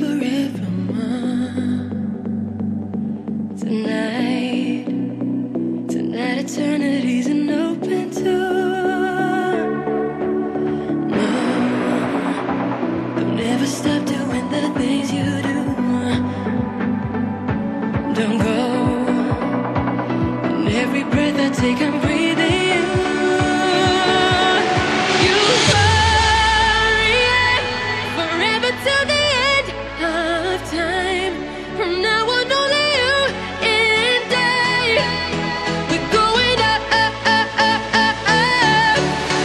forevermore. Tonight eternity's an open door. No, don't ever stop doing the things you do. Don't go. And every breath I take, I'm breathing you. Euphoria, forever till the end of time. From now on, only you and I. We're going up, up, up, up, up, up.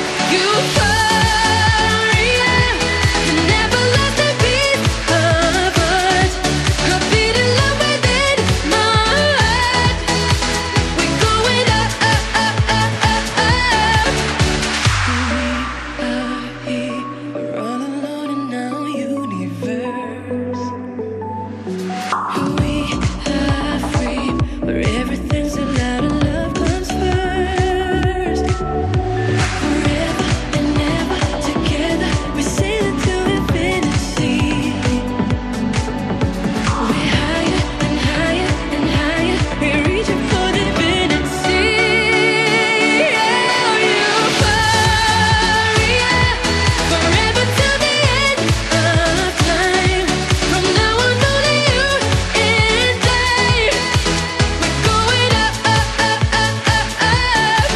Euphoria, can never lose the beat of us. A beat in love within my heart. We're going up, up, up, up, up, up. We are here, we're all alone in our universe. We are free, where everything's allowed and love comes first. Forever and ever together, we're sailing to infinity. We're higher and higher and higher, we're reaching for divinity. Oh, euphoria, forever till the end of time. From now on, only you and I. We're going up, up, up, up, up, up.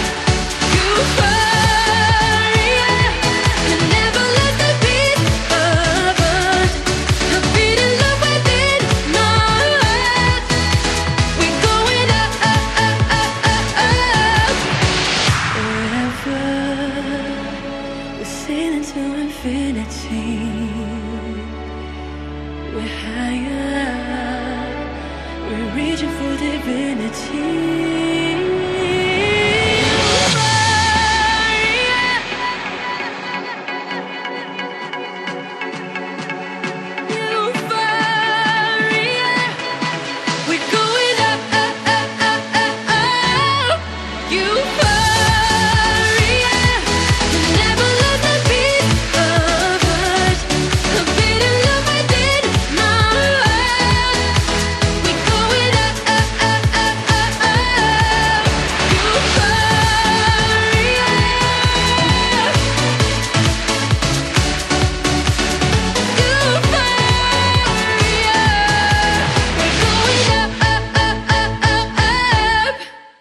Euphoria, can never let the beat of us. A beat in love within my heart. We're going up, up, up, up, up, up. Forever, we're sailing to infinity.